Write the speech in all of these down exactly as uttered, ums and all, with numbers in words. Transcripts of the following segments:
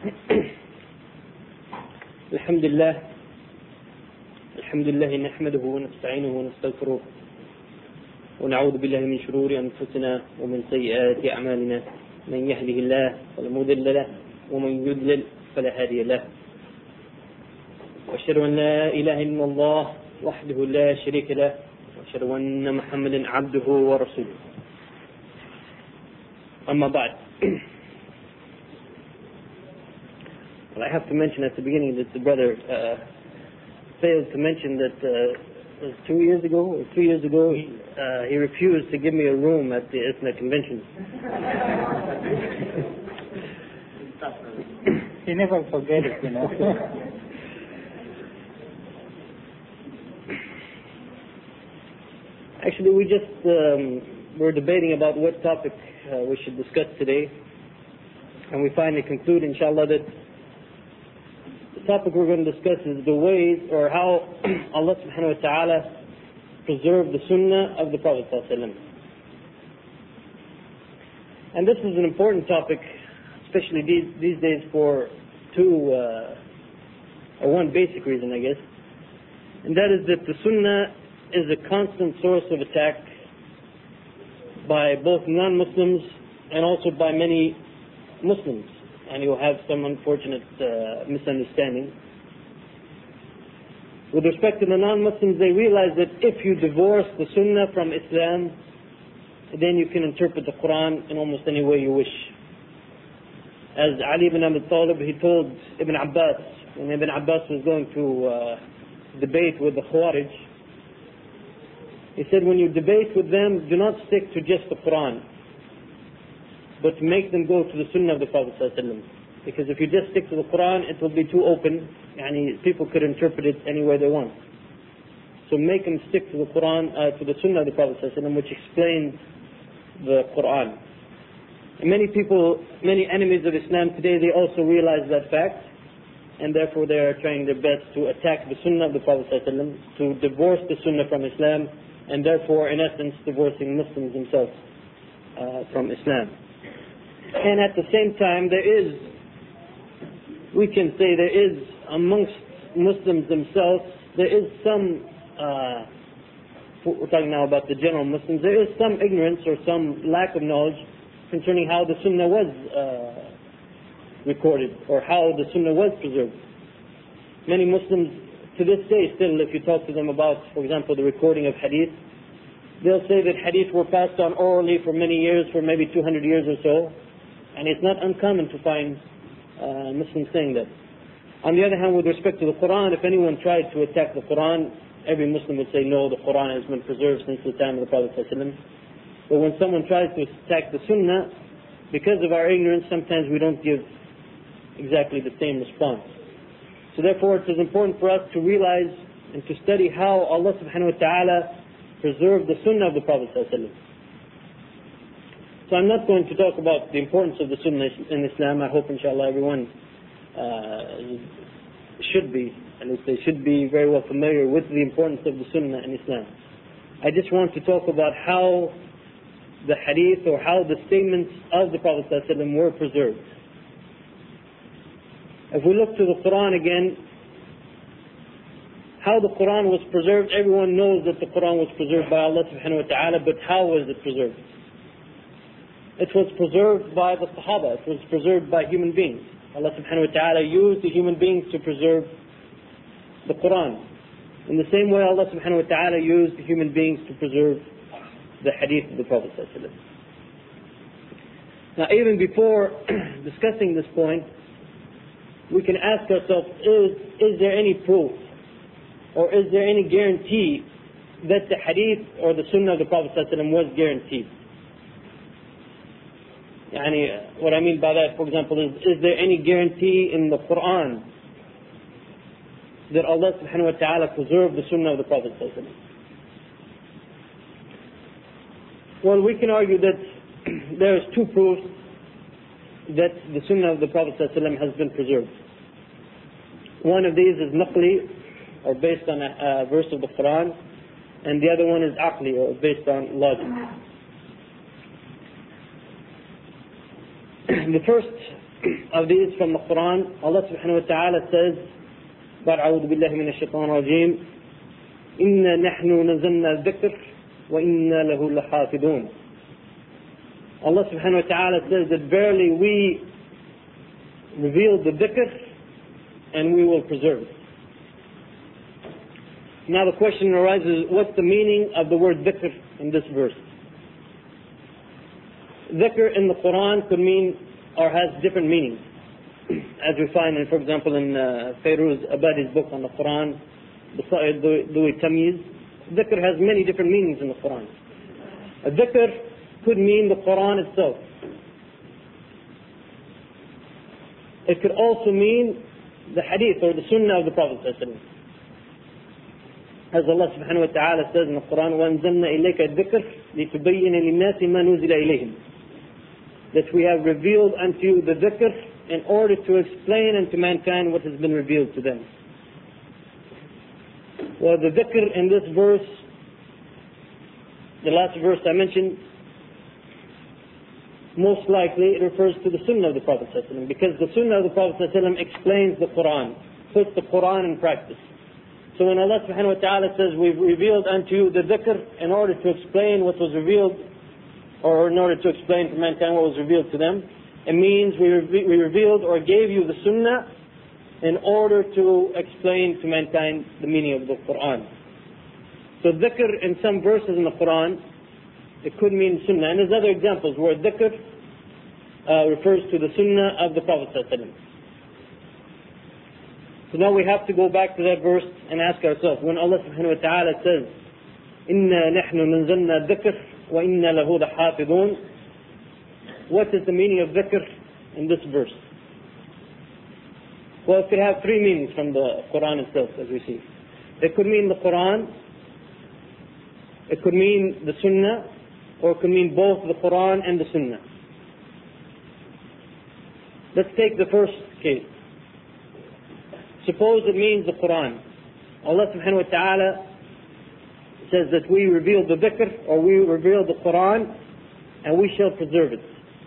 الحمد لله الحمد لله نحمده ونستعينه ونستغفره ونعوذ بالله من شرور أنفسنا ومن سيئات أعمالنا. من يهده الله فلا مضل له ومن يضلل فلا هادي له. وأشهد أن لا إله إلا الله وحده لا شريك له وأشهد أن محمدا عبده ورسوله. أما بعد. Well, I have to mention at the beginning that the brother uh, failed to mention that uh, two years ago or three years ago he, uh, he refused to give me a room at the ISNA convention. He never forget it, you know. Actually, we just um, were debating about what topic uh, we should discuss today, and we finally conclude, inshallah, that the topic we're going to discuss is the ways or how Allah subhanahu wa ta'ala preserved the sunnah of the Prophet sallallahu alaihi wasallam. And this is an important topic, especially these, these days, for two, uh, or one basic reason, I guess, and that is that the sunnah is a constant source of attack by both non-Muslims and also by many Muslims. And you'll have some unfortunate uh, misunderstanding. With respect to the non-Muslims, they realize that if you divorce the Sunnah from Islam, then you can interpret the Quran in almost any way you wish. As Ali ibn Abi Talib, he told Ibn Abbas, when Ibn Abbas was going to uh, debate with the Khawarij, he said, when you debate with them, do not stick to just the Quran, but make them go to the Sunnah of the Prophet ﷺ. Because if you just stick to the Quran, it will be too open, and people could interpret it any way they want. So make them stick to the Quran, uh, to the Sunnah of the Prophet ﷺ, which explains the Quran. And many people, many enemies of Islam today, they also realize that fact, and therefore they are trying their best to attack the Sunnah of the Prophet ﷺ, to divorce the Sunnah from Islam, and therefore, in essence, divorcing Muslims themselves uh, from Islam. And at the same time, there is, we can say there is amongst Muslims themselves, there is some, uh, we're talking now about the general Muslims, there is some ignorance or some lack of knowledge concerning how the Sunnah was uh, recorded or how the Sunnah was preserved. Many Muslims to this day still, if you talk to them about, for example, the recording of hadith, they'll say that hadith were passed on orally for many years, for maybe two hundred years or so. And it's not uncommon to find uh, Muslims saying that. On the other hand, with respect to the Quran, if anyone tried to attack the Quran, every Muslim would say, no, the Quran has been preserved since the time of the Prophet ﷺ. But when someone tries to attack the Sunnah, because of our ignorance, sometimes we don't give exactly the same response. So therefore, it is important for us to realize and to study how Allah subhanahu wa ta'ala preserved the Sunnah of the Prophet ﷺ. So I'm not going to talk about the importance of the Sunnah in Islam. I hope, inshallah, everyone uh, should be, at least they should be very well familiar with the importance of the Sunnah in Islam. I just want to talk about how the hadith or how the statements of the Prophet ﷺ were preserved. If we look to the Quran again, how the Quran was preserved, everyone knows that the Quran was preserved by Allah subhanahu wa ta'ala, but how was it preserved? It was preserved by the Sahaba. It was preserved by human beings. Allah subhanahu wa ta'ala used the human beings to preserve the Quran. In the same way, Allah subhanahu wa ta'ala used the human beings to preserve the hadith of the Prophet ﷺ. Now, even before discussing this point, we can ask ourselves, is, is there any proof or is there any guarantee that the hadith or the Sunnah of the Prophet ﷺ was guaranteed? Yani, what I mean by that, for example, is, is there any guarantee in the Quran that Allah subhanahu wa ta'ala preserved the Sunnah of the Prophet ﷺ? Well, we can argue that there is two proofs that the Sunnah of the Prophet ﷺ has been preserved. One of these is naqli, or based on a, a verse of the Quran, and the other one is aqli, or based on logic. The first of these from the Quran. Allah subhanahu wa ta'ala says, بعد أعوذ بالله من الشيطان الرجيم إنا نحن نزلنا الذكر وإنا له لحافظون. Allah subhanahu wa ta'ala says that verily we revealed the dhikr and we will preserve it. Now the question arises, what's the meaning of the word dhikr in this verse? Dhikr in the Quran could mean or has different meanings. As we find, in, for example, in uh, Fairuz Abadi's book on the Quran, the Tamyiz, dhikr has many different meanings in the Quran. A dhikr could mean the Quran itself. It could also mean the hadith or the sunnah of the Prophet ﷺ. As Allah subhanahu wa ta'ala says in the Quran, وَأَنزَلْنَا إِلَيْكَ الذِّكْرَ لِتُبَيِّنَ لِلنَّاسِ مَا نُزِلَ إِلَيْهِمْ. That we have revealed unto you the dhikr in order to explain unto mankind what has been revealed to them. Well, the dhikr in this verse, the last verse I mentioned, most likely it refers to the sunnah of the Prophet ﷺ, because the sunnah of the Prophet ﷺ explains the Quran, puts the Quran in practice. So when Allah subhanahu wa ta'ala says we've revealed unto you the dhikr in order to explain what was revealed, or in order to explain to mankind what was revealed to them, it means we, re- we revealed or gave you the sunnah in order to explain to mankind the meaning of the Quran. So dhikr in some verses in the Quran, it could mean sunnah. And there's other examples where dhikr uh, refers to the sunnah of the Prophet ﷺ. So now we have to go back to that verse and ask ourselves, when Allah subhanahu wa ta'ala says, إِنَّا نَحْنُ نَنزَلْنَا الذِّكْرَ وَإِنَّا لَهُ لَحَافِظُونَ, what is the meaning of dhikr in this verse? Well, it could have three meanings from the Quran itself, as we see. It could mean the Quran, it could mean the Sunnah, or it could mean both the Quran and the Sunnah. Let's take the first case. Suppose it means the Quran. Allah subhanahu wa ta'ala says that we revealed the dhikr, or we revealed the Quran, and we shall preserve it.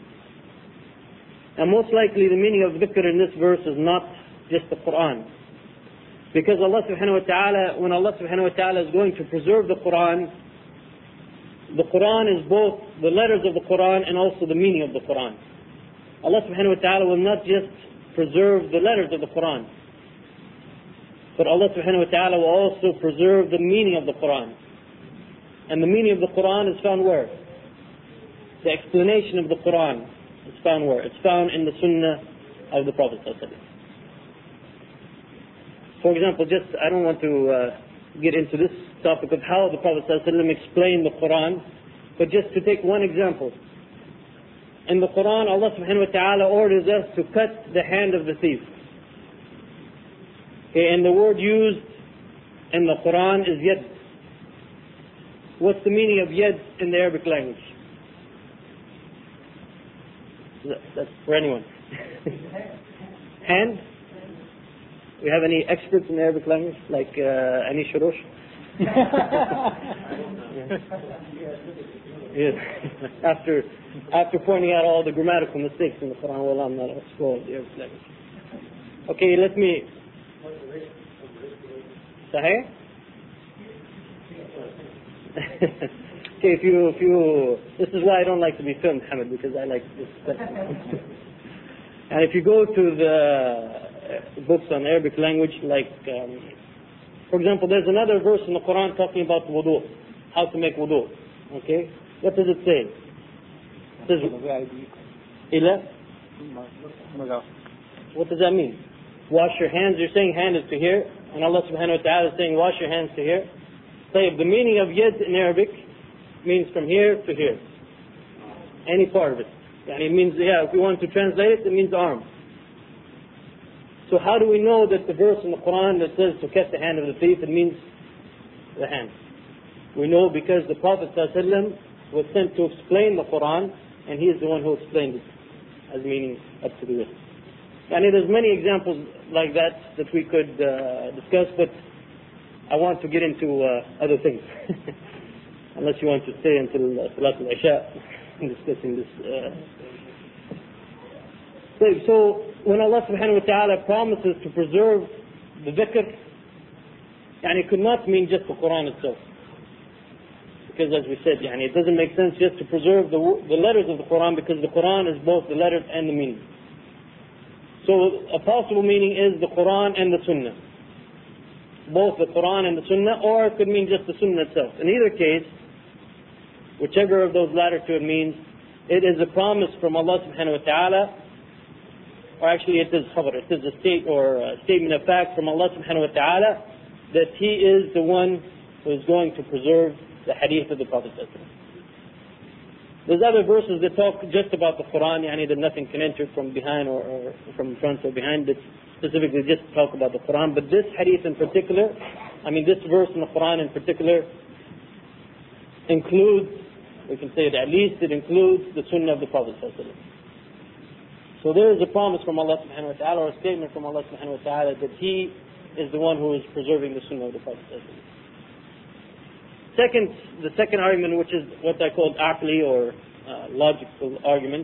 And most likely the meaning of dhikr in this verse is not just the Quran. Because Allah subhanahu wa ta'ala, when Allah subhanahu wa ta'ala is going to preserve the Quran, the Quran is both the letters of the Quran and also the meaning of the Quran. Allah subhanahu wa ta'ala will not just preserve the letters of the Quran, but Allah subhanahu wa ta'ala will also preserve the meaning of the Quran. And the meaning of the Quran is found where? The explanation of the Quran is found where? It's found in the Sunnah of the Prophet ﷺ. For example, just, I don't want to uh, get into this topic of how the Prophet ﷺ explained the Quran, but just to take one example. In the Quran, Allah subhanahu wa ta'ala orders us to cut the hand of the thief. Okay, and the word used in the Quran is yad. What's the meaning of yad in the Arabic language? That's for anyone. Hand? We have any experts in the Arabic language, like uh, Ani Shurush? Yes. after after pointing out all the grammatical mistakes in the Quran, well, I'm not exploring the Arabic language. Okay, let me. Sahih? Okay, if you if you this is why I don't like to be filmed, Hamid, because I like this stuff. And if you go to the books on Arabic language, like um, for example, there's another verse in the Quran talking about wudu, how to make wudu. Okay, what does it say? It says, Ila? What does that mean? Wash your hands. You're saying hand is to here, and Allah subhanahu wa ta'ala is saying wash your hands to here. So the meaning of yad in Arabic means from here to here. Any part of it. And it means, yeah, if we want to translate it, it means arm. So how do we know that the verse in the Quran that says to cut the hand of the thief, it means the hand? We know because the Prophet ﷺ was sent to explain the Quran, and he is the one who explained it as meaning up to the wrist. And there's many examples like that that we could uh, discuss, but I want to get into uh, other things. Unless you want to stay until uh, Salat al-Isha discussing this. Uh. So when Allah subhanahu wa ta'ala promises to preserve the dhikr, and it could not mean just the Quran itself. Because as we said, yani, it doesn't make sense just to preserve the, the letters of the Quran, because the Quran is both the letters and the meaning. So a possible meaning is the Quran and the Sunnah. Both the Quran and the Sunnah, or it could mean just the Sunnah itself. In either case, whichever of those latter two it means, it is a promise from Allah subhanahu wa ta'ala, or actually it is khabar, it is a state or a statement of fact from Allah subhanahu wa ta'ala that He is the one who is going to preserve the hadith of the Prophet. There's other verses that talk just about the Quran, yani that nothing can enter from behind or, or from front or behind, that specifically just talk about the Quran. But this hadith in particular, I mean this verse in the Quran in particular, includes, we can say that at least it includes the Sunnah of the Prophet. So there is a promise from Allah subhanahu wa ta'ala, or a statement from Allah subhanahu wa ta'ala, that He is the one who is preserving the Sunnah of the Prophet. Second, the second argument, which is what I call aqli or uh, logical argument,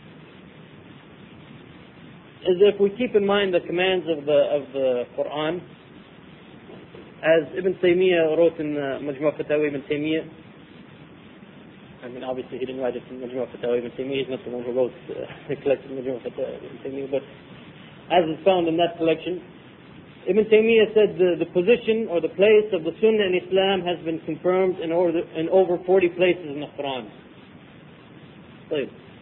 is if we keep in mind the commands of the of the Quran, as Ibn Taymiyyah wrote in uh, Majmu' Fatawa Ibn Taymiyyah. I mean, obviously he didn't write it in Majmu' Fatawa Ibn Taymiyyah. He's not the one who wrote uh, the collection of Majmu' Fatawa Ibn Taymiyyah, but as is found in that collection, Ibn Taymiyyah said the, the position or the place of the Sunnah in Islam has been confirmed in, order, in over forty places in the Quran. So,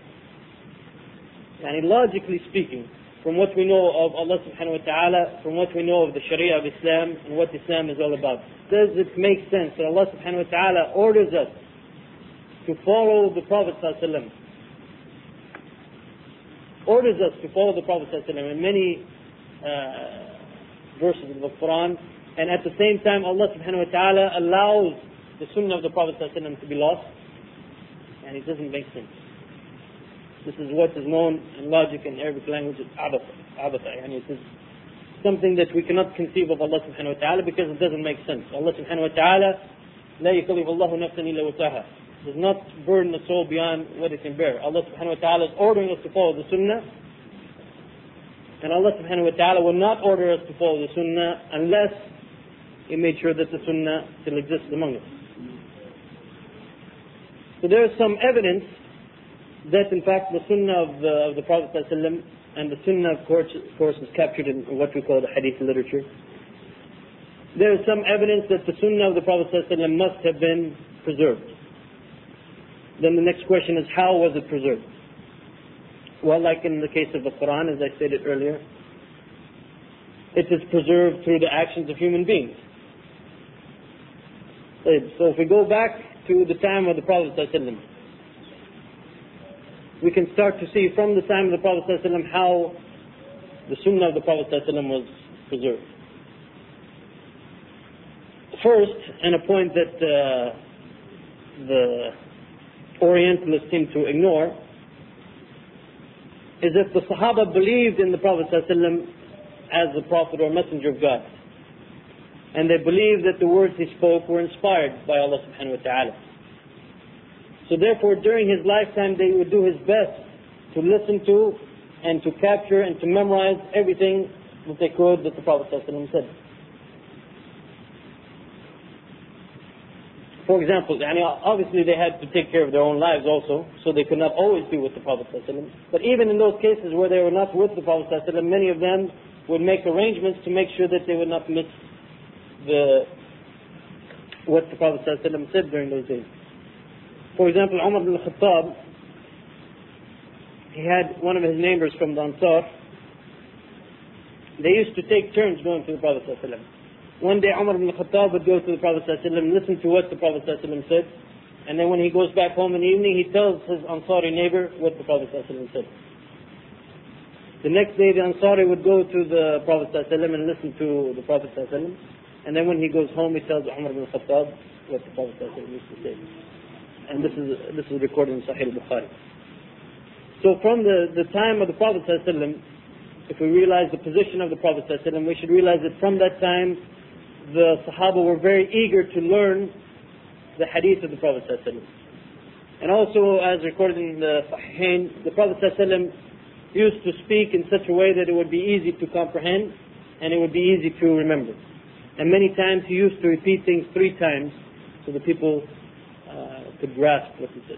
and logically speaking, from what we know of Allah subhanahu wa ta'ala, from what we know of the Sharia of Islam and what Islam is all about, does it make sense that Allah subhanahu wa ta'ala orders us to follow the Prophet sallallahu alaihi wasallam, orders us to follow the Prophet sallallahu alaihi wasallam in many uh, verses of the Quran, and at the same time Allah subhanahu wa ta'ala allows the Sunnah of the Prophet sallallahu alaihi wasallam to be lost? And it doesn't make sense. This is what is known in logic and Arabic language as abata, abata, and it is something that we cannot conceive of Allah subhanahu wa ta'ala, because it doesn't make sense. Allah subhanahu wa ta'ala لا يكلف الله نفسا إلا وسعها, does not burden the soul beyond what it can bear. Allah subhanahu wa ta'ala is ordering us to follow the Sunnah, and Allah subhanahu wa ta'ala will not order us to follow the Sunnah unless He made sure that the Sunnah still exists among us. So there is some evidence that in fact the Sunnah of the, of the Prophet ﷺ, and the Sunnah of course, of course is captured in what we call the Hadith literature. There is some evidence that the Sunnah of the Prophet ﷺ must have been preserved. Then the next question is, how was it preserved? Well, like in the case of the Quran, as I stated earlier, it is preserved through the actions of human beings. So if we go back to the time of the Prophet ﷺ, we can start to see from the time of the Prophet ﷺ how the Sunnah of the Prophet ﷺ was preserved. First, and a point that uh, the Orientalists seem to ignore, is if the Sahaba believed in the Prophet ﷺ as the Prophet or Messenger of God, and they believed that the words he spoke were inspired by Allah subhanahu wa ta'ala. So therefore, during his lifetime, they would do his best to listen to and to capture and to memorize everything that they could that the Prophet ﷺ said. For example, obviously they had to take care of their own lives also, so they could not always be with the Prophet ﷺ. But even in those cases where they were not with the Prophet ﷺ, many of them would make arrangements to make sure that they would not miss the what the Prophet ﷺ said during those days. For example, Umar ibn al-Khattab, he had one of his neighbors from the Ansar. They used to take turns going to the Prophet ﷺ. One day Umar ibn al-Khattab would go to the Prophet ﷺ, listen to what the Prophet ﷺ said, and then when he goes back home in the evening, he tells his Ansari neighbor what the Prophet ﷺ said. The next day the Ansari would go to the Prophet ﷺ and listen to the Prophet ﷺ, and then when he goes home, he tells Umar ibn al-Khattab what the Prophet ﷺ used to say. And this is this is recorded in Sahih al-Bukhari. So from the, the time of the Prophet ﷺ, if we realize the position of the Prophet ﷺ, we should realize that from that time, the Sahaba were very eager to learn the hadith of the Prophet ﷺ. And also, as recorded in the Sahihain, the Prophet ﷺ used to speak in such a way that it would be easy to comprehend and it would be easy to remember. And many times he used to repeat things three times so that people uh, could grasp what he said.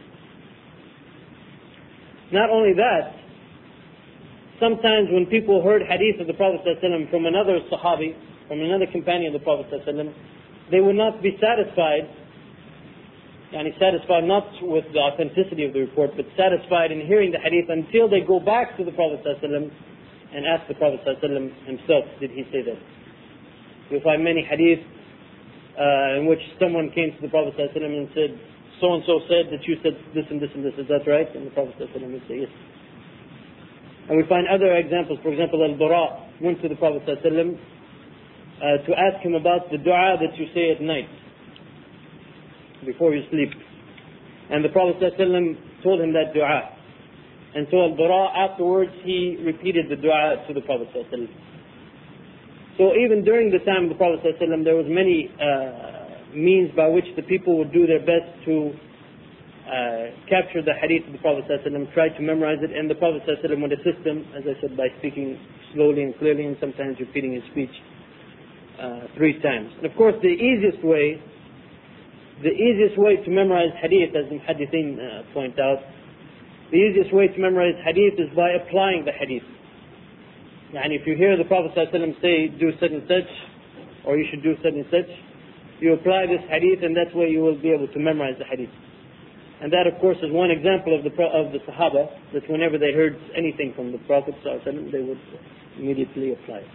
Not only that, sometimes when people heard hadith of the Prophet ﷺ from another Sahabi, from another companion of the Prophet ﷺ, they would not be satisfied, and satisfied not with the authenticity of the report, but satisfied in hearing the hadith until they go back to the Prophet ﷺ and ask the Prophet ﷺ himself, did he say that? You'll find many hadith uh, in which someone came to the Prophet ﷺ and said, so-and-so said that you said this and this and this, is that right? And the Prophet ﷺ would say, yes. And we find other examples. For example, Al-Bara went to the Prophet ﷺ uh, to ask him about the dua that you say at night before you sleep. And the Prophet ﷺ told him that dua. And so Al-Bara afterwards he repeated the dua to the Prophet ﷺ. So even during the time of the Prophet ﷺ there was many uh, means by which the people would do their best to uh, capture the hadith of the Prophet ﷺ, try to memorize it, and the Prophet ﷺ would assist them, as I said, by speaking slowly and clearly and sometimes repeating his speech uh, three times. And of course the easiest way The easiest way to memorize hadith, as the muhaddithin uh, point out, the easiest way to memorize hadith is by applying the hadith. And if you hear the Prophet ﷺ say, do such and such, or you should do such and such, you apply this hadith and that's where you will be able to memorize the hadith. And that of course is one example of the of the Sahaba, that whenever they heard anything from the Prophet ﷺ, they would immediately apply it.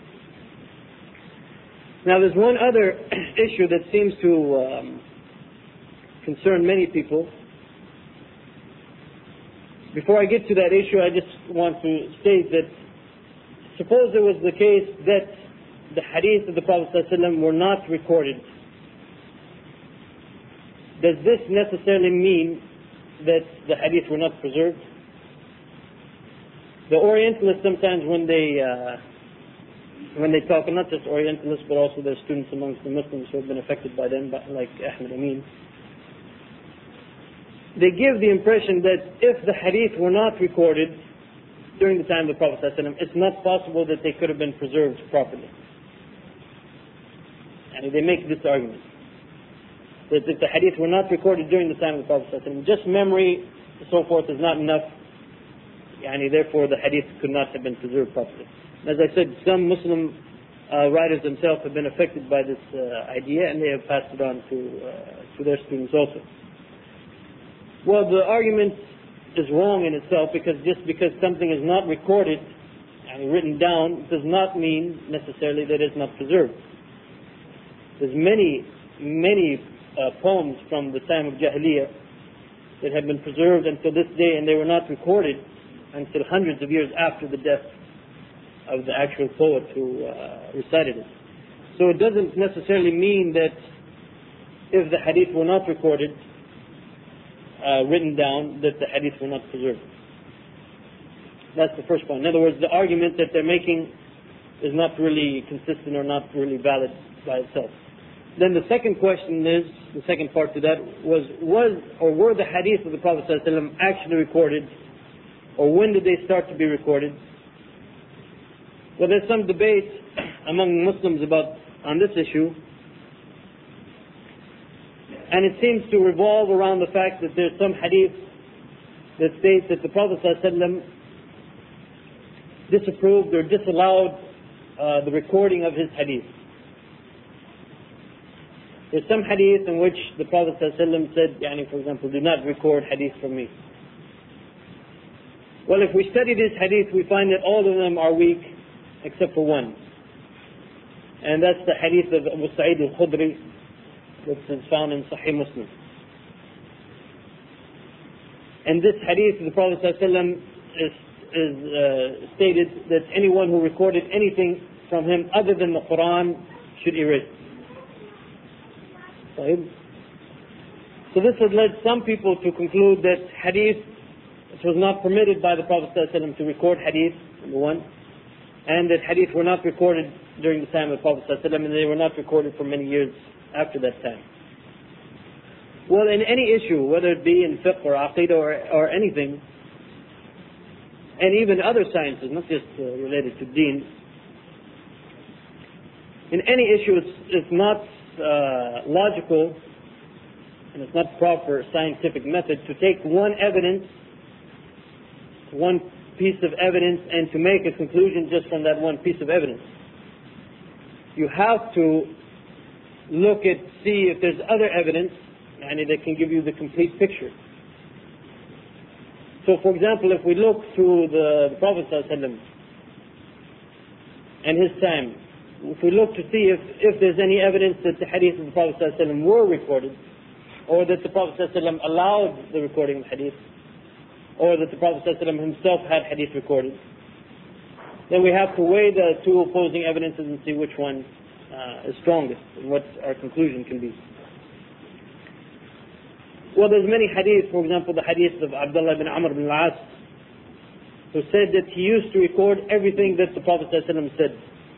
Now there's one other issue that seems to um, concern many people. Before I get to that issue, I just want to state that suppose it was the case that the hadith of the Prophet ﷺ were not recorded. Does this necessarily mean that the hadith were not preserved? The Orientalists sometimes when they uh, when they talk, and not just Orientalists but also their students amongst the Muslims who have been affected by them, like Ahmed Amin, they give the impression that if the hadith were not recorded during the time of the Prophet ﷺ, it's not possible that they could have been preserved properly. And they make this argument, that if the hadith were not recorded during the time of the Prophet ﷺ, just memory and so forth is not enough, and therefore the hadith could not have been preserved properly. As I said, some Muslim uh, writers themselves have been affected by this uh, idea, and they have passed it on to uh, to their students also. Well, the argument is wrong in itself, because just because something is not recorded and written down does not mean necessarily that it's not preserved. There's many, many uh, poems from the time of Jahiliyyah that have been preserved until this day, and they were not recorded until hundreds of years after the death of the actual poet who uh, recited it. So it doesn't necessarily mean that if the hadith were not recorded, uh, written down, that the hadith were not preserved. That's the first point. In other words, the argument that they're making is not really consistent or not really valid by itself. Then the second question is, the second part to that was, was or were the hadith of the Prophet ﷺ actually recorded, or when did they start to be recorded? Well, there's some debate among Muslims about on this issue, and it seems to revolve around the fact that there's some hadith that states that the Prophet ﷺ disapproved or disallowed uh, the recording of his hadith. There's some hadith in which the Prophet ﷺ said, yani, for example, do not record hadith from me. Well, if we study this hadith, we find that all of them are weak except for one. And that's the hadith of Abu Sa'id al-Khudri, which is found in Sahih Muslim. And this hadith of the Prophet ﷺ is, is uh, stated that anyone who recorded anything from him other than the Quran should erase it. So this has led some people to conclude that hadith, it was not permitted by the Prophet ﷺ to record hadith, number one, and that hadith were not recorded during the time of the Prophet ﷺ, and they were not recorded for many years after that time. Well, in any issue, whether it be in fiqh or aqidah or, or anything, and even other sciences, not just uh, related to deen. In any issue, it's, it's not uh, logical and it's not proper scientific method to take one evidence, one piece of evidence, and to make a conclusion just from that one piece of evidence. You have to look at, see if there's other evidence, and that can give you the complete picture. So, for example, if we look through the, the Prophet ﷺ and his time, if we look to see if, if there's any evidence that the hadith of the Prophet ﷺ were recorded, or that the Prophet ﷺ allowed the recording of hadith, or that the Prophet ﷺ himself had hadith recorded, then we have to weigh the two opposing evidences and see which one uh, is strongest and what our conclusion can be. Well, there's many hadith, for example, the hadith of Abdullah ibn Amr ibn al-As, who said that he used to record everything that the Prophet ﷺ said.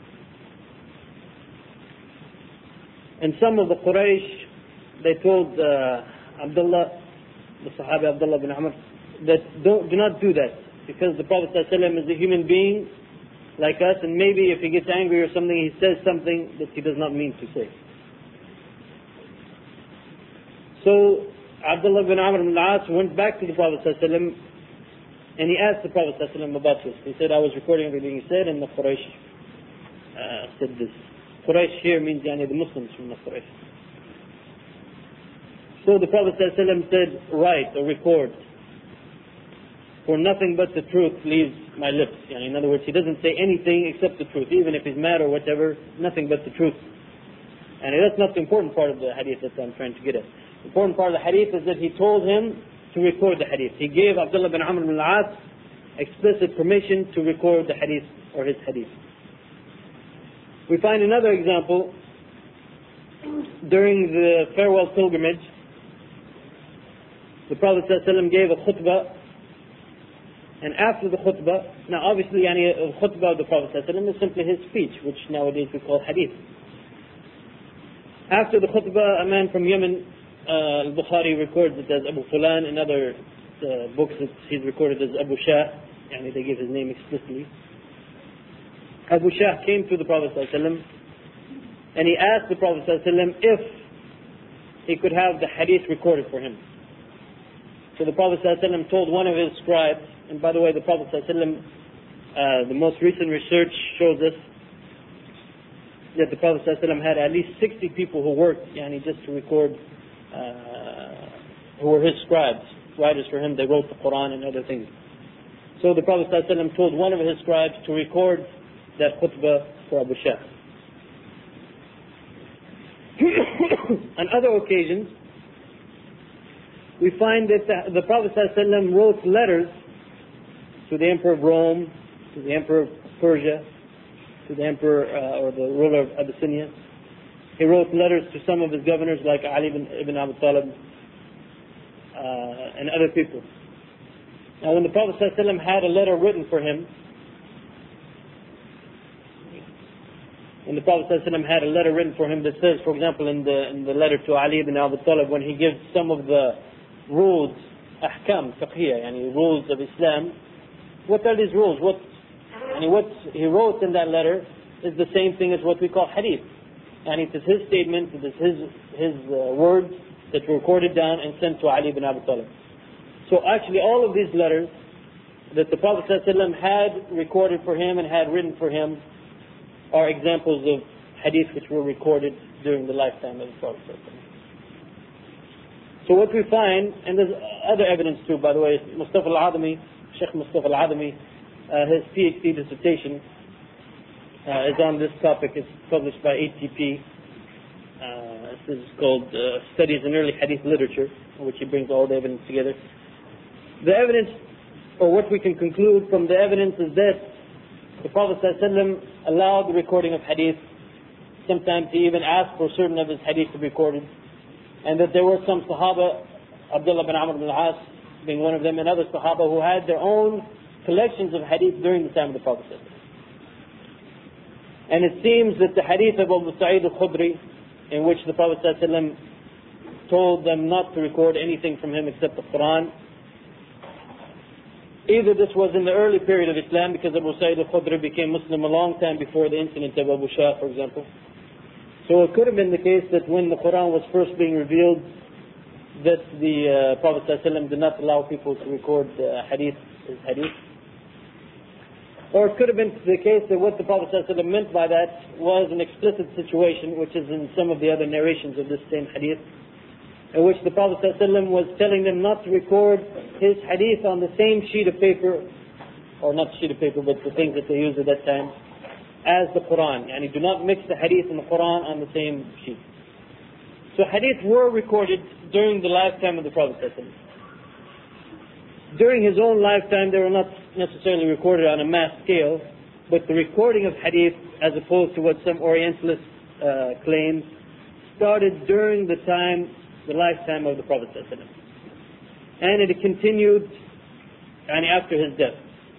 And some of the Quraysh, they told uh, Abdullah, the Sahabi Abdullah ibn Amr, that don't, do not do that, because the Prophet ﷺ is a human being like us, and maybe if he gets angry or something, he says something that he does not mean to say. So Abdullah ibn Amr ibn al-As went back to the Prophet ﷺ and he asked the Prophet ﷺ about this. He said, I was recording everything he said, and the Quraysh uh, said this. Quraysh here means yani, the Muslims from the Quraysh. So the Prophet ﷺ said, write or record, for nothing but the truth leaves my lips. Yani, in other words, he doesn't say anything except the truth, even if he's mad or whatever, nothing but the truth. And that's not the important part of the hadith that I'm trying to get at. The important part of the hadith is that he told him to record the hadith. He gave Abdullah bin Amr bin al-As explicit permission to record the hadith or his hadith. We find another example during the farewell pilgrimage. The Prophet ﷺ gave a khutbah, and after the khutbah, now obviously yani, a khutbah of the Prophet ﷺ is simply his speech, which nowadays we call hadith. After the khutbah, a man from Yemen, uh, Al-Bukhari records it as Abu Fulan. In other uh, books he's recorded as Abu Shah, and they give his name explicitly. Abu Shah came to the Prophet ﷺ and he asked the Prophet ﷺ if he could have the hadith recorded for him. So the Prophet ﷺ told one of his scribes, and by the way, the Prophet ﷺ, uh, the most recent research shows us that the Prophet ﷺ had at least sixty people who worked yani, just to record, uh, who were his scribes, writers for him. They wrote the Quran and other things. So the Prophet ﷺ told one of his scribes to record that khutbah for Abu Shah. On other occasions, we find that the, the Prophet ﷺ wrote letters to the Emperor of Rome, to the Emperor of Persia, to the Emperor uh, or the ruler of Abyssinia. He wrote letters to some of his governors like Ali ibn, ibn Abi Talib uh, and other people. Now when the Prophet ﷺ had a letter written for him, when the Prophet ﷺ had a letter written for him that says, for example, in the in the letter to Ali ibn Abi Talib, when he gives some of the rules, ahkam, fiqhiyya, yani rules of Islam, what are these rules? What, yani what he wrote in that letter is the same thing as what we call hadith. And it is his statement, it is his, his uh, words that were recorded down and sent to Ali ibn Abi Talib. So actually all of these letters that the Prophet ﷺ had recorded for him and had written for him are examples of hadith which were recorded during the lifetime of the Prophet ﷺ. So what we find, and there's other evidence too, by the way, Mustafa al-Adami, Sheikh Mustafa al-Adami, uh, his PhD dissertation uh, is on this topic. It's published by A T P. Uh, this is called uh, Studies in Early Hadith Literature, in which he brings all the evidence together. The evidence, or what we can conclude from the evidence, is that the Prophet ﷺ allowed the recording of hadith. Sometimes he even asked for certain of his hadith to be recorded. And that there were some Sahaba, Abdullah bin Amr bin al-As being one of them, and other Sahaba who had their own collections of hadith during the time of the Prophet ﷺ. And it seems that the hadith of Abu Sa'id al-Khudri, in which the Prophet ﷺ told them not to record anything from him except the Quran, Either this was in the early period of Islam, because Abu Sa'id al-Khudri became Muslim a long time before the incident of Abu Shah, for example. So it could have been the case that when the Quran was first being revealed, that the uh, Prophet ﷺ did not allow people to record uh, hadith, his hadith. Or it could have been the case that what the Prophet ﷺ meant by that was an explicit situation, which is in some of the other narrations of this same hadith, in which the Prophet ﷺ was telling them not to record his hadith on the same sheet of paper, or not sheet of paper, but the things that they used at that time, as the Quran. And do not mix the hadith and the Quran on the same sheet. So hadith were recorded during the lifetime of the Prophet ﷺ. During his own lifetime, they were not necessarily recorded on a mass scale, but the recording of hadith, as opposed to what some Orientalists uh, claim, started during the time the lifetime of the Prophet ﷺ. And it continued and after his death.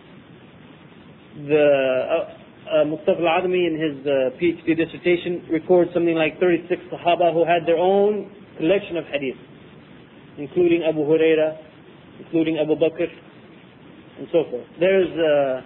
The uh, uh, Mustafa al-Adami in his uh, PhD dissertation records something like thirty-six Sahaba who had their own collection of hadith, including Abu Huraira, including Abu Bakr, and so forth. There's uh,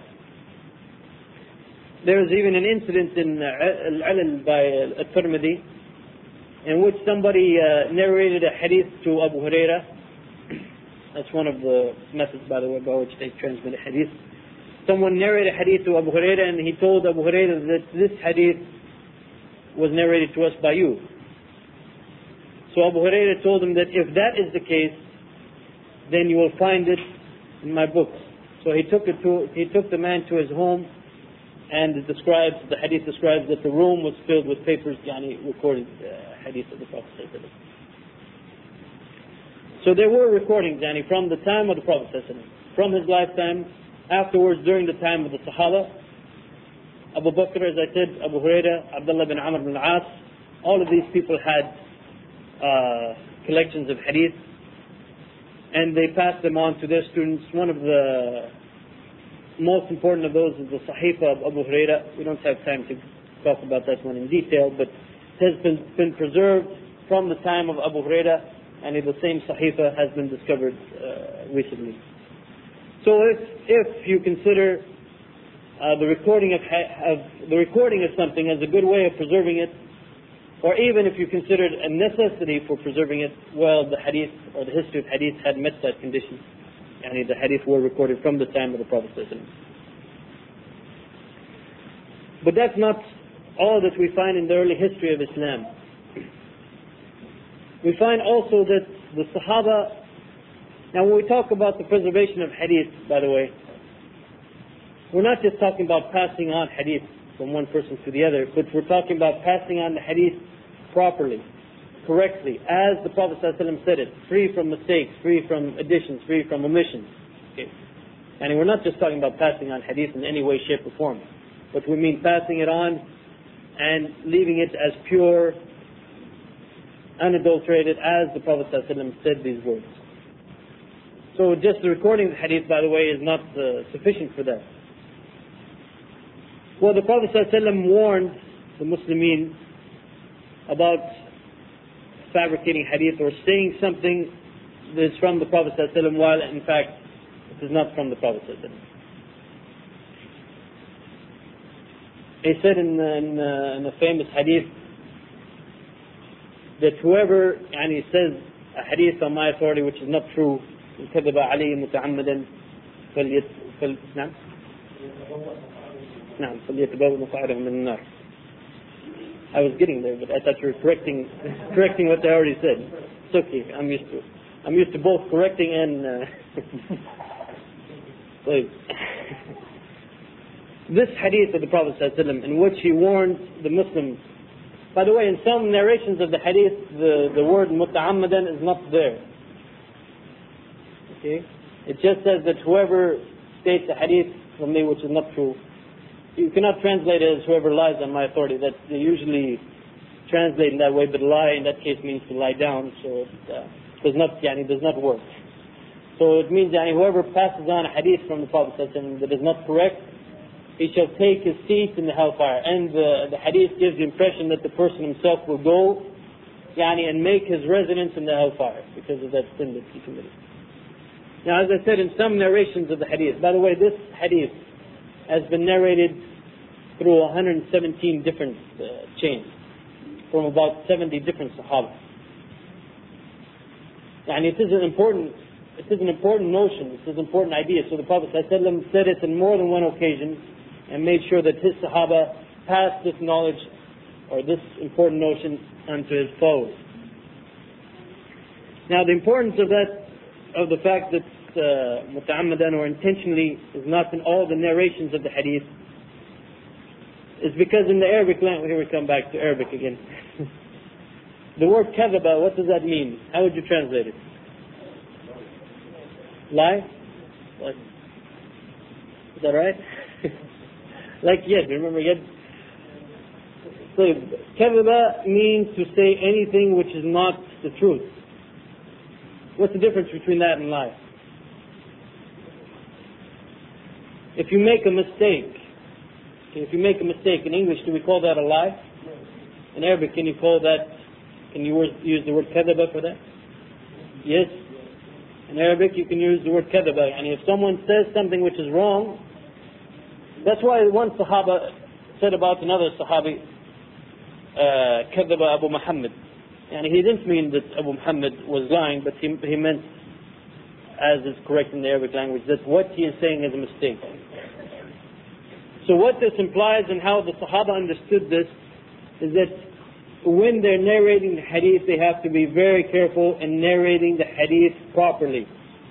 there's even an incident in uh, Al-Alal by uh, At-Tirmidhi, in which somebody uh, narrated a hadith to Abu Huraira. That's one of the methods, by the way, by which they transmit a hadith. Someone narrated a hadith to Abu Huraira, and he told Abu Huraira that this hadith was narrated to us by you. So Abu Huraira told him that if that is the case, then you will find it in my books. So he took it to he took the man to his home, and it describes the hadith describes that the room was filled with papers, yani recorded uh, hadith of the Prophet ﷺ. So there were recordings, yani from the time of the Prophet ﷺ, from his lifetime, afterwards during the time of the Sahaba, Abu Bakr, as I said, Abu Huraira, Abdullah bin Amr bin al-As, all of these people had uh, collections of hadith, and they passed them on to their students. One of the most important of those is the Sahifa of Abu Huraira. We don't have time to talk about that one in detail, but it has been, been preserved from the time of Abu Huraira, and the same Sahifa has been discovered uh, recently. So if, if you consider uh, the recording of, of the recording of something as a good way of preserving it, or even if you considered a necessity for preserving it, well, the hadith or the history of hadith had met that condition. And the hadith were recorded from the time of the Prophet ﷺ. But that's not all that we find in the early history of Islam. We find also that the Sahaba, now when we talk about the preservation of hadith, by the way, we're not just talking about passing on hadith from one person to the other, but we're talking about passing on the hadith properly, correctly, as the Prophet ﷺ said it, free from mistakes, free from additions, free from omissions. Okay. And we're not just talking about passing on hadith in any way, shape, or form, but we mean passing it on and leaving it as pure, unadulterated as the Prophet ﷺ said these words. So just the recording of the hadith, by the way, is not uh, sufficient for that. Well, the Prophet ﷺ warned the Muslimin about fabricating hadith or saying something that is from the Prophet ﷺ while in fact it is not from the Prophet ﷺ. He said in, in, uh, in a famous hadith that whoever yani, says a hadith on my authority which is not true, كذب علي متعمدا فليت فل نعم نعم فليتبوأ مقعده من النار. I was getting there, but I thought you were correcting correcting what I already said. It's okay. I'm used to I'm used to both correcting and uh, wait. This hadith of the Prophet ﷺ in which he warned the Muslims. By the way, in some narrations of the hadith, the, the word muta'ammadan is not there. Okay? It just says that whoever states a hadith from me which is not true, you cannot translate it as whoever lies on my authority. That they usually translate in that way, but lie in that case means to lie down, so it uh, does not yani, does not work. So it means yani, whoever passes on a hadith from the Prophet ﷺ that is not correct, he shall take his seat in the hellfire. And the, the hadith gives the impression that the person himself will go yani, and make his residence in the hellfire because of that sin that he committed. Now, as I said, in some narrations of the hadith, by the way, this hadith has been narrated through one hundred seventeen different uh, chains from about seventy different Sahaba. And it is an important, it is an important notion, it is an important idea. So the Prophet ﷺ said it on more than one occasion and made sure that his Sahaba passed this knowledge or this important notion onto his followers. Now, the importance of that, of the fact that uh, muta'ammadan or intentionally is not in all the narrations of the hadith, is because in the Arabic language, here we come back to Arabic again. The word kadhaba, what does that mean? How would you translate it? Lie? What? Is that right? Like yad, remember yad? So, kadhaba means to say anything which is not the truth. What's the difference between that and lie? If you make a mistake, okay, if you make a mistake, in English, do we call that a lie? In Arabic, can you call that, can you use the word kadhaba for that? Yes. In Arabic, you can use the word kadhaba. And if someone says something which is wrong, that's why one Sahaba said about another Sahabi, kadhaba Abu Muhammad. And he didn't mean that Abu Muhammad was lying, but he, he meant, as is correct in the Arabic language, that what he is saying is a mistake. So what this implies and how the Sahaba understood this is that when they're narrating the hadith, they have to be very careful in narrating the hadith properly.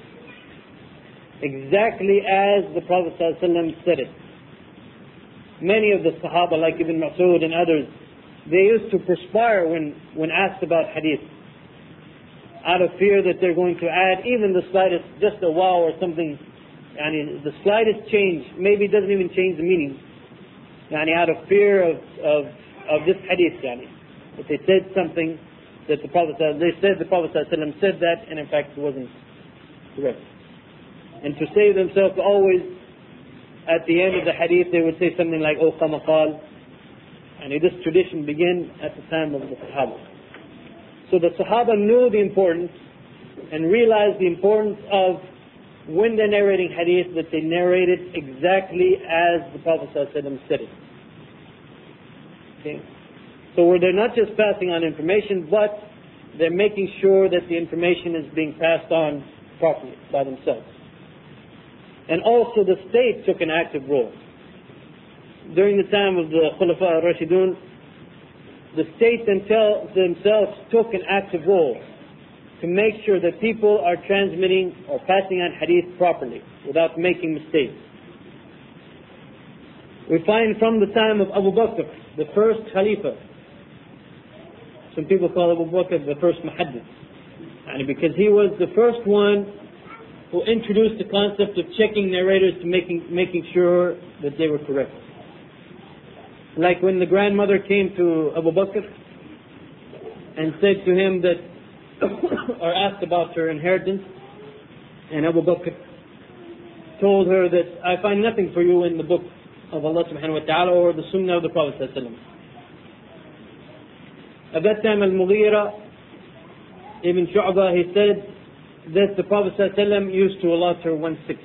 Exactly as the Prophet ﷺ said it. Many of the Sahaba, like Ibn Mas'ud and others, they used to perspire when, when asked about hadith, out of fear that they're going to add even the slightest, just a wow or something, yani the slightest change, maybe it doesn't even change the meaning, yani out of fear of, of, of this hadith, yani. If they said something that the Prophet, they said the Prophet ﷺ said that, and in fact it wasn't correct. And to save themselves always, at the end of the hadith, they would say something like, "Oh, kama qal." And this tradition began at the time of the Sahaba. So the Sahaba knew the importance and realized the importance of when they're narrating hadith, that they narrate it exactly as the Prophet ﷺ said it. Okay. So where they're not just passing on information, but they're making sure that the information is being passed on properly by themselves. And also the state took an active role. During the time of the Khulafa al-Rashidun, the state themselves took an active role to make sure that people are transmitting or passing on hadith properly without making mistakes. We find from the time of Abu Bakr, the first Khalifa, some people call Abu Bakr the first Muhaddith, and because he was the first one who introduced the concept of checking narrators to making, making sure that they were correct. Like when the grandmother came to Abu Bakr and said to him that, or asked about her inheritance, and Abu Bakr told her that, "I find nothing for you in the book of Allah subhanahu wa ta'ala or the sunnah of the Prophet sallallahu alaihi wasallam." At that time, Al-Mughira ibn Shu'bah, he said that the Prophet sallallahu alaihi wasallam used to allot her one-sixth.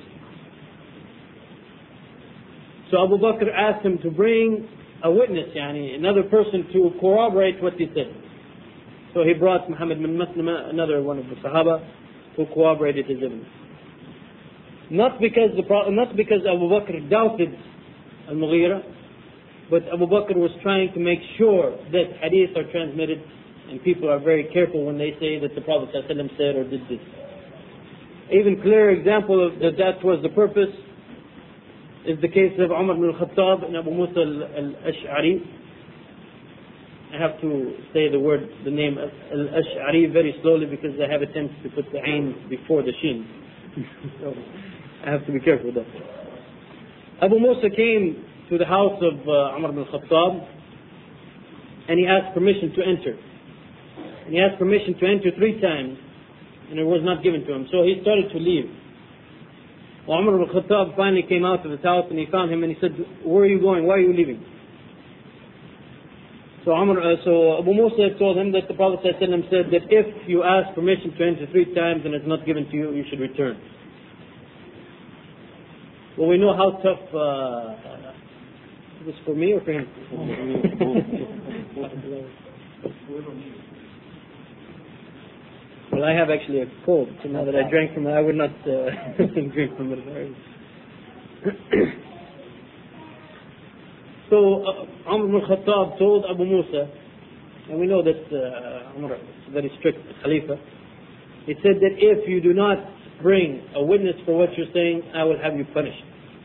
So Abu Bakr asked him to bring a witness, yani another person to corroborate what he said. So he brought Muhammad bin Maslama, another one of the Sahaba, who corroborated his evidence. Not because the not because Abu Bakr doubted Al-Mughira, but Abu Bakr was trying to make sure that hadith are transmitted and people are very careful when they say that the Prophet ﷺ said or did this. Even clear example of that that was the purpose is the case of Umar ibn al-Khattab and Abu Musa al-Ash'ari. I have to say the word, the name al-Ash'ari very slowly because I have attempts to put the ain before the shin. So I have to be careful with that. Abu Musa came to the house of uh, Umar ibn al-Khattab and he asked permission to enter. And he asked permission to enter three times and it was not given to him. So he started to leave. Well, Umar ibn al-Khattab finally came out of his house and he found him and he said, "Where are you going? Why are you leaving?" So, Umar, uh, so Abu Musa told him that the Prophet ﷺ said that if you ask permission to enter three times and it's not given to you, you should return. Well, we know how tough. Uh, is this for me or for him? Well, I have actually a cold, so now that I drank from it, I would not uh, drink from it. So uh, Umar ibn Khattab told Abu Musa, and we know that uh, Umar is a very strict Khalifa. He said that if you do not bring a witness for what you're saying, I will have you punished.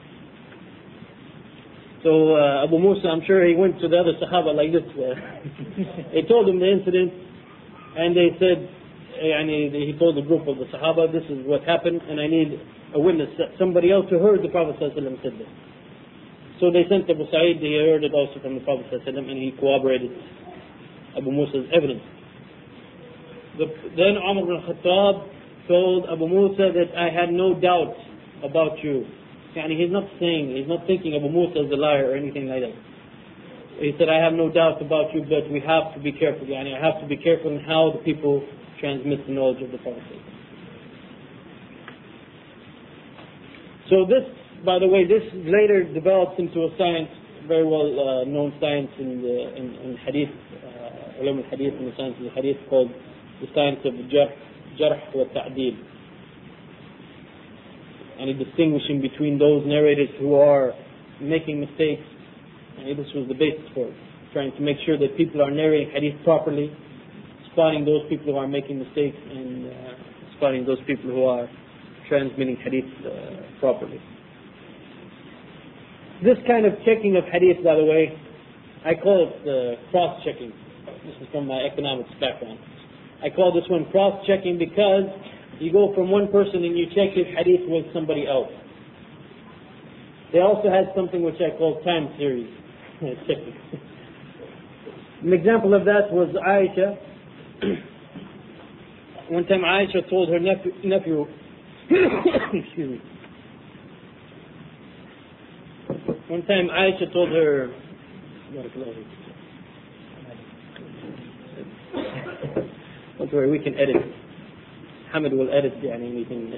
So uh, Abu Musa, I'm sure he went to the other Sahaba like this. Uh, he told them the incident, and they said, yani, he told the group of the Sahaba, this is what happened, and I need a witness, somebody else who heard the Prophet ﷺ said this. So they sent Abu Sa'id, he heard it also from the Prophet ﷺ, and he corroborated Abu Musa's evidence. The, then Umar ibn Khattab told Abu Musa that I had no doubt about you. Yani he's not saying, he's not thinking Abu Musa is a liar or anything like that. He said, I have no doubt about you, but we have to be careful. Yani I have to be careful in how the people transmit the knowledge of the Prophet. So this, by the way, this later develops into a science, very well uh, known science in the in, in Hadith, uh, ulum al-Hadith, in the science of the Hadith, called the science of Jarh, Jarh wa Ta'deel. And distinguishing between those narrators who are making mistakes, and this was the basis for it, trying to make sure that people are narrating Hadith properly, spotting those people who are making mistakes, and uh, spotting those people who are transmitting Hadith uh, properly. This kind of checking of Hadith, by the way, I call it uh, cross-checking. This is from my economics background. I call this one cross-checking because you go from one person and you check his Hadith with somebody else. They also had something which I call time series checking. An example of that was Aisha. One time Aisha told her nephew, nephew excuse me. One time Aisha told her, don't worry, we can edit. Hamid will edit, yani we can. Uh...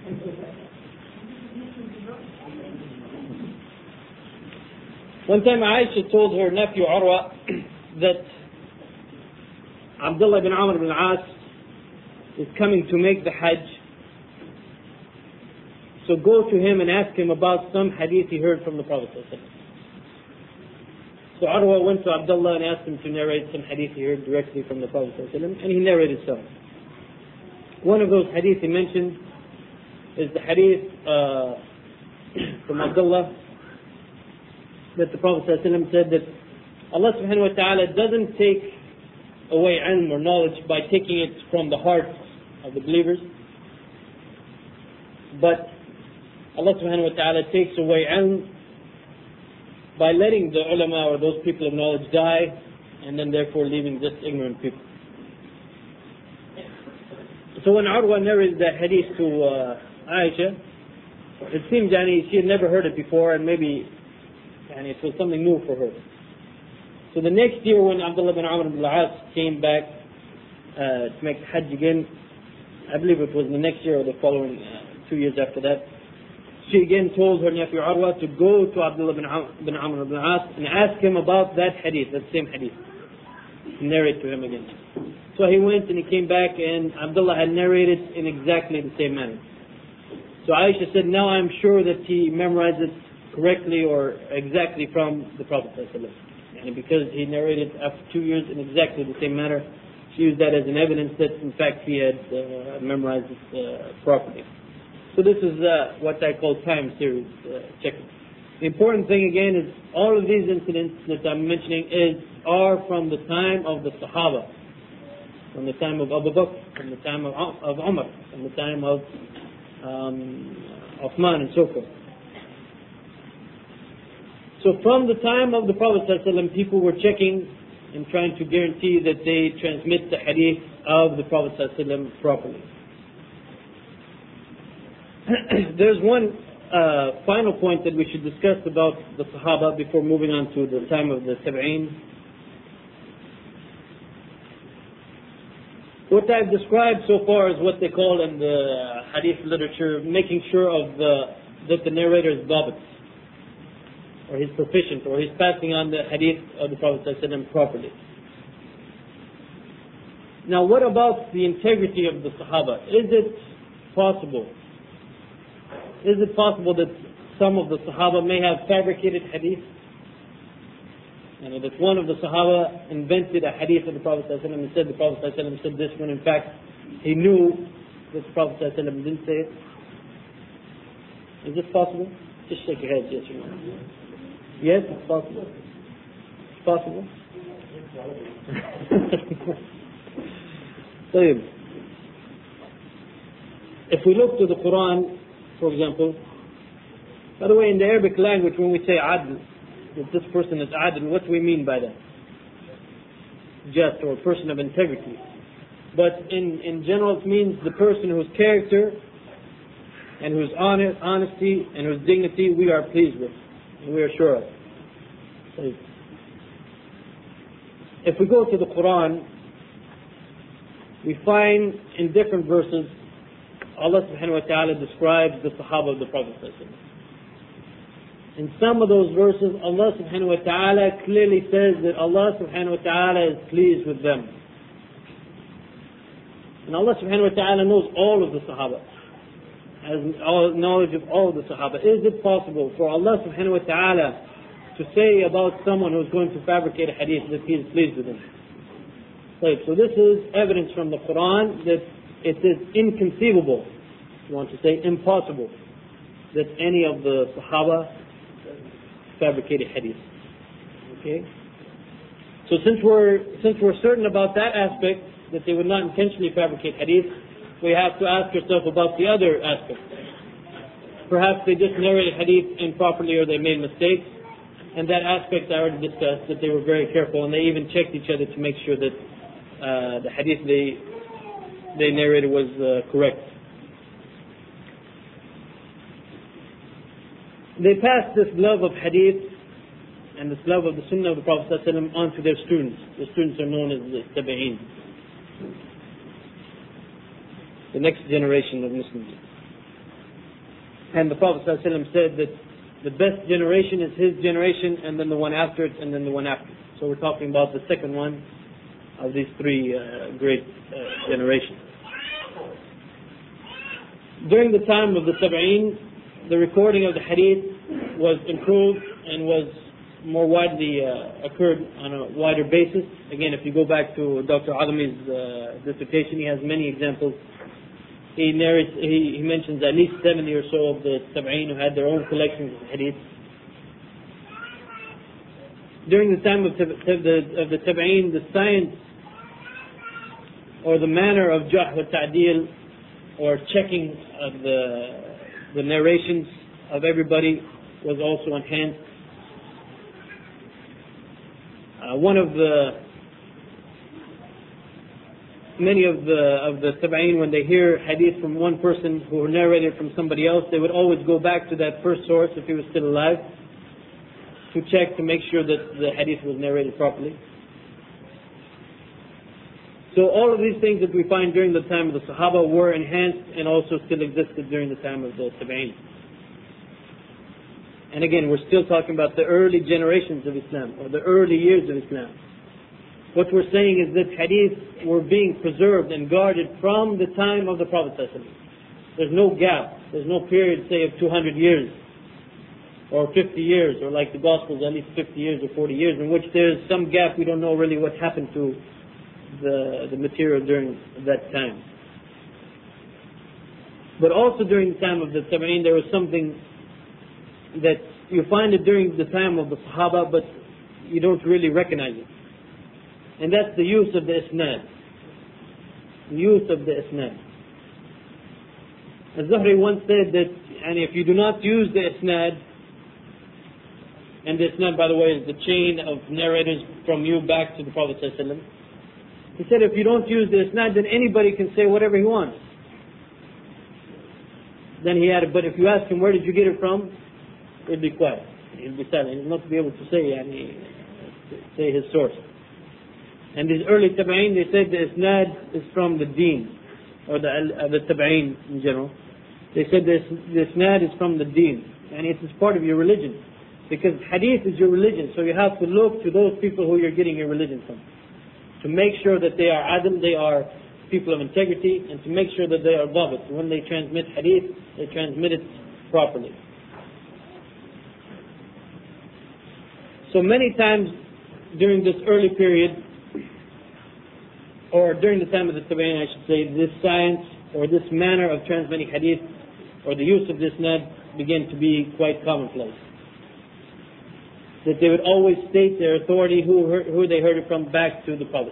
One time Aisha told her nephew Urwa that Abdullah bin Amr bin As is coming to make the Hajj. So go to him and ask him about some hadith he heard from the Prophet. So Urwa went to Abdullah and asked him to narrate some hadith he heard directly from the Prophet, and he narrated some. One of those hadith he mentioned is the hadith uh, from Abdullah that the Prophet ﷺ said that Allah subhanahu wa ta'ala doesn't take away ilm or knowledge by taking it from the hearts of the believers, but Allah subhanahu wa ta'ala takes away ilm by letting the ulama or those people of knowledge die, and then therefore leaving just ignorant people. So when Urwa narrated that hadith to uh, Aisha, it seemed yani, she had never heard it before, and maybe yani, it was something new for her. So the next year when Abdullah bin Amr bin al-As came back uh, to make the Hajj again, I believe it was the next year or the following uh, two years after that, she again told her nephew Urwa to go to Abdullah bin Amr bin Amr bin al-As and ask him about that hadith, that same hadith, and narrate to him again. So he went and he came back, and Abdullah had narrated in exactly the same manner. So Aisha said, now I'm sure that he memorized it correctly or exactly from the Prophet ﷺ. And because he narrated after two years in exactly the same manner, she used that as an evidence that in fact he had uh, memorized it uh, properly. So this is uh, what I call time series uh, checking. The important thing again is all of these incidents that I'm mentioning is are from the time of the Sahaba, from the time of Abu Bakr, from the time of, of Umar, from the time of um, Uthman and so forth. So from the time of the Prophet ﷺ, people were checking and trying to guarantee that they transmit the hadith of the Prophet ﷺ properly. There's one uh, final point that we should discuss about the Sahaba before moving on to the time of the Tabi'een. What I've described so far is what they call in the hadith literature making sure of the that the narrator is dabit, or he's proficient, or he's passing on the hadith of the Prophet ﷺ properly. Now, what about the integrity of the Sahaba? Is it possible? Is it possible that some of the Sahaba may have fabricated hadith? You know, that one of the Sahaba invented a hadith of the Prophet ﷺ and said the Prophet ﷺ said this, when in fact he knew that the Prophet ﷺ didn't say it. Is this possible? Just shake your head, yes or no. Yes, it's possible. It's possible. So, if we look to the Quran, for example, by the way, in the Arabic language, when we say adl, that this person is adl, what do we mean by that? Just, or a person of integrity. But in, in general, it means the person whose character and whose honest, honesty and whose dignity we are pleased with and we are sure of. So, if we go to the Quran, we find in different verses Allah subhanahu wa ta'ala describes the Sahaba of the Prophet. In some of those verses, Allah subhanahu wa ta'ala clearly says that Allah subhanahu wa ta'ala is pleased with them. And Allah subhanahu wa ta'ala knows all of the Sahaba, has all knowledge of all of the Sahaba. Is it possible for Allah subhanahu wa ta'ala to say about someone who is going to fabricate a hadith that he is pleased with him? So this is evidence from the Quran that it is inconceivable, if you want to say impossible, that any of the Sahaba fabricated hadith. Okay? So since we're since we're certain about that aspect, that they would not intentionally fabricate hadith, we have to ask ourselves about the other aspect. Perhaps they just narrated hadith improperly, or they made mistakes, and that aspect I already discussed, that they were very careful, and they even checked each other to make sure that Uh, the hadith they they narrated was uh, correct. They passed this love of hadith and this love of the sunnah of the Prophet ﷺ on to their students. The students are known as the tabi'een, the next generation of Muslims. And the Prophet ﷺ said that the best generation is his generation, and then the one after it, and then the one after it. So we're talking about the second one of these three uh, great uh, generations. During the time of the Tabi'een, the recording of the hadith was improved and was more widely uh, occurred on a wider basis. Again, if you go back to Doctor Adami's uh, dissertation, he has many examples. He narrates, he, he mentions at least seventy or so of the Tabi'een who had their own collections of hadith. During the time of, tab- the, of the Tabi'een, the science or the manner of Jarh wa Ta'dil, or checking of the the narrations of everybody, was also enhanced. Uh, one of the many of the of the Tabi'een, when they hear hadith from one person who narrated from somebody else, they would always go back to that first source if he was still alive to check to make sure that the hadith was narrated properly. So all of these things that we find during the time of the Sahaba were enhanced and also still existed during the time of the Tabi'een. And again, we're still talking about the early generations of Islam, or the early years of Islam. What we're saying is that hadith were being preserved and guarded from the time of the Prophet ﷺ. There's no gap, there's no period, say, of two hundred years, or fifty years, or like the Gospels, at least fifty years or forty years, in which there's some gap. We don't know really what happened to the the material during that time. But also during the time of the Tabi'een, there was something that you find it during the time of the Sahaba, but you don't really recognize it. And that's the use of the isnad. The use of the isnad. Az-Zuhri once said that, and if you do not use the isnad, and the isnad, by the way, is the chain of narrators from you back to the Prophet ﷺ. He said, if you don't use the isnad, then anybody can say whatever he wants. Then he added, but if you ask him, where did you get it from? He'll be quiet. He'll be silent. He'll not be able to say, yani, say his source. And these early Tabi'een, they said the isnad is from the deen, or the, uh, the Tabi'een in general. They said this this isnad is from the deen, and it is part of your religion. Because hadith is your religion, so you have to look to those people who you're getting your religion from, to make sure that they are adl, they are people of integrity, and to make sure that they are dhabit. When they transmit hadith, they transmit it properly. So many times during this early period, or during the time of the Tabi'in, I should say, this science or this manner of transmitting hadith or the use of this isnad began to be quite commonplace. That they would always state their authority, who, heard, who they heard it from, back to the Prophet.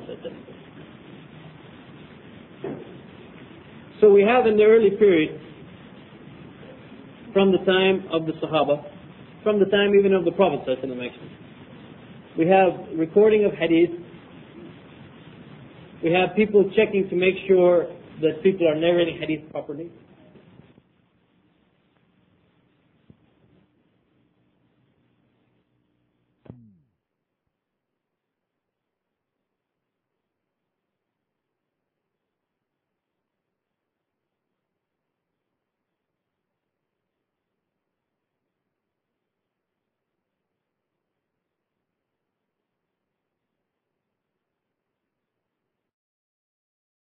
So we have in the early period, from the time of the Sahaba, from the time even of the Prophet actually, we have recording of hadith, we have people checking to make sure that people are narrating hadith properly.